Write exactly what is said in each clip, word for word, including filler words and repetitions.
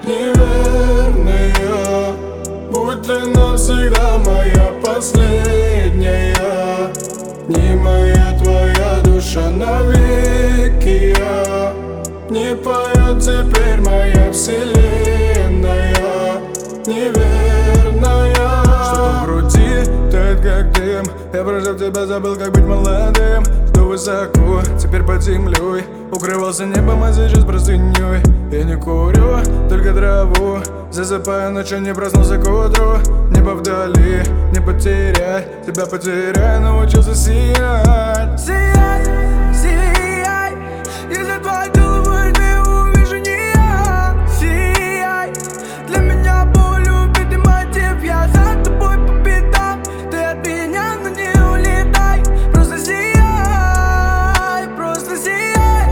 неверная. Будь ты навсегда моя последняя. Не моя твоя душа навеки я. Не поет теперь моя вселенная неверная. Что-то в груди тает как дым. Я прожив тебя забыл, как быть молодым. Жду высоко, теперь под землей. Укрывался небом, а сейчас простыней. Я не курю, только траву. Засыпаю ночью, не проснулся к утру. Небо вдали, не потеряй. Тебя потеряй, научился сиять. Сияй, сияй, если твоей головой не увижу не я. Сияй, для меня боль убитый мотив. Я за тобой по пятам, ты от меня, но не улетай. Просто сияй, просто сияй.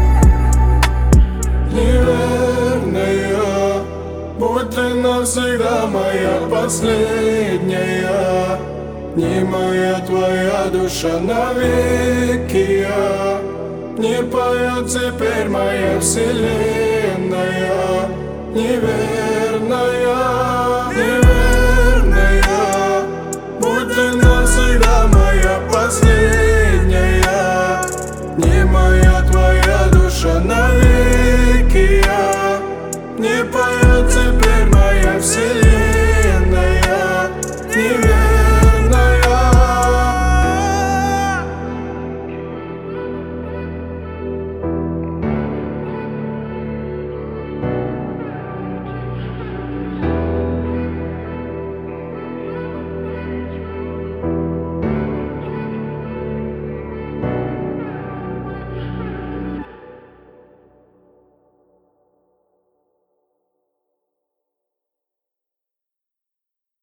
Неверная, будь ты навсегда моя последняя. Не моя твоя душа навеки я. Не поет теперь моя вселенная неверная. Неверная, будь ты навсегда моя последняя.